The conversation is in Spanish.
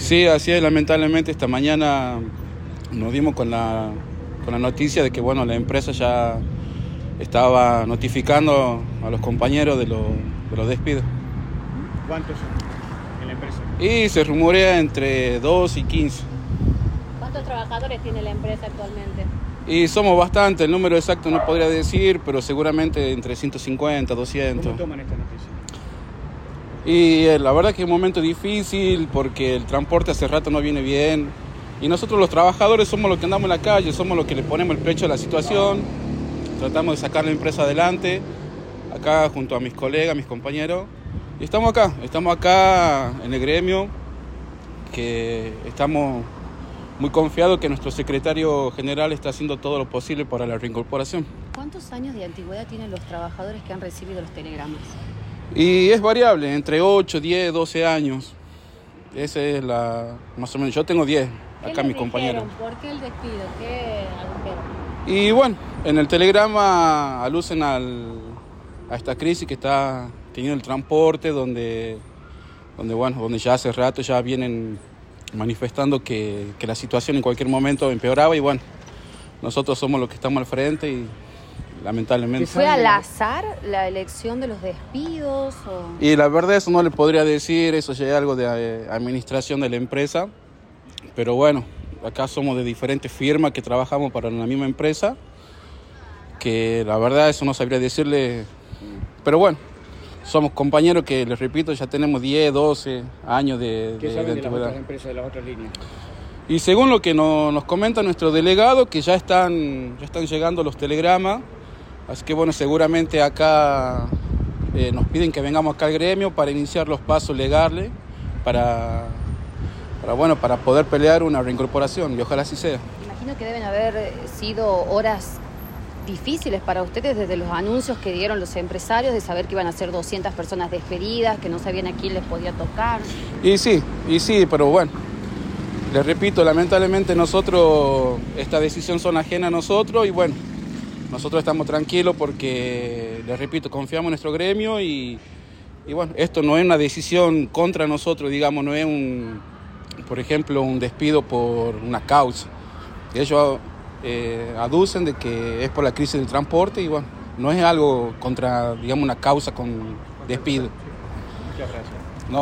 Sí, así es, lamentablemente esta mañana nos dimos con la noticia de que bueno, la empresa ya estaba notificando a los compañeros de los despidos. ¿Cuántos son en la empresa? Y se rumorea entre 2 y 15. ¿Cuántos trabajadores tiene la empresa actualmente? Y somos bastante, el número exacto no podría decir, pero seguramente entre 150, 200. ¿Cómo toman esta noticia? Y la verdad que es un momento difícil porque el transporte hace rato no viene bien. Y nosotros los trabajadores somos los que andamos en la calle, somos los que le ponemos el pecho a la situación. Tratamos de sacar la empresa adelante, acá junto a mis colegas, mis compañeros. Y estamos acá en el gremio, que estamos muy confiados que nuestro secretario general está haciendo todo lo posible para la reincorporación. ¿Cuántos años de antigüedad tienen los trabajadores que han recibido los telegramas? Y es variable, entre 8, 10, 12 años. Esa es más o menos. Yo tengo 10, acá mis compañeros. ¿Por qué el despido? ¿Qué agujeron? Y bueno, en el telegrama alucen a esta crisis que está teniendo el transporte, donde ya hace rato ya vienen manifestando que la situación en cualquier momento empeoraba y bueno, nosotros somos los que estamos al frente y lamentablemente. ¿Fue al azar la elección de los despidos? Y la verdad eso no le podría decir, eso ya es algo de administración de la empresa, pero bueno, acá somos de diferentes firmas que trabajamos para la misma empresa, que la verdad eso no sabría decirle, pero bueno, somos compañeros que, les repito, ya tenemos 10, 12 años de ¿Qué saben de las antigüedad. otras empresas, de las otras líneas? Y según lo que nos comenta nuestro delegado, que ya están llegando los telegramas, así que bueno, seguramente acá nos piden que vengamos acá al gremio para iniciar los pasos legales para poder pelear una reincorporación y ojalá así sea. Imagino que deben haber sido horas difíciles para ustedes desde los anuncios que dieron los empresarios de saber que iban a ser 200 personas despedidas, que no sabían a quién les podía tocar. Y sí, pero bueno, les repito, lamentablemente esta decisión son ajena a nosotros y bueno, nosotros estamos tranquilos porque, les repito, confiamos en nuestro gremio y bueno, esto no es una decisión contra nosotros, digamos, no es por ejemplo, un despido por una causa. Ellos aducen de que es por la crisis del transporte y bueno, no es algo contra, digamos, una causa con despido. Muchas gracias.